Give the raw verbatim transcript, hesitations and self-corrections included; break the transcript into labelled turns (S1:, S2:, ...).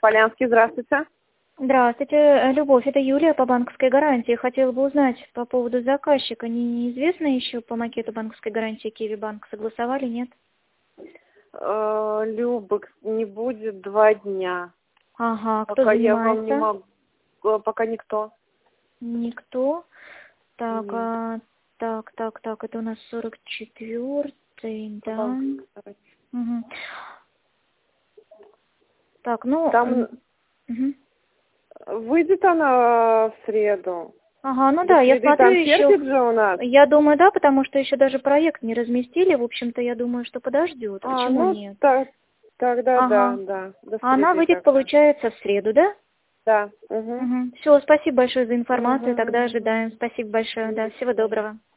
S1: Полянский, здравствуйте.
S2: Здравствуйте, Любовь, это Юлия по банковской гарантии. Хотела бы узнать по поводу заказчика. Не- Неизвестно еще по макету банковской гарантии Киви Банк? Согласовали, нет?
S1: Э, Любок, не будет два дня.
S2: Ага, кто
S1: Пока я вам не
S2: занимается?
S1: могу, пока никто.
S2: Никто. Так,
S1: Нет.
S2: а, так, так, так, это у нас сорок четвёртый, да?
S1: Банковской гарантии.
S2: Мгм. Так, ну...
S1: Там
S2: м, мгм.
S1: выйдет она в среду.
S2: Ага, ну
S1: До
S2: да, я
S1: среды
S2: смотрю
S1: там
S2: еще...
S1: терпит же у нас.
S2: Я думаю, да, потому что еще даже проект не разместили. В общем-то, я думаю, что подождет.
S1: А,
S2: Почему
S1: ну,
S2: нет?
S1: так, тогда да,
S2: Ага.
S1: да. До
S2: А она
S1: среды
S2: выйдет,
S1: тогда.
S2: получается, в среду, да?
S1: Да. Угу.
S2: Угу. Все, спасибо большое за информацию.
S1: Угу.
S2: Тогда ожидаем. Спасибо большое.
S1: До
S2: Да, всего
S1: свидания.
S2: доброго.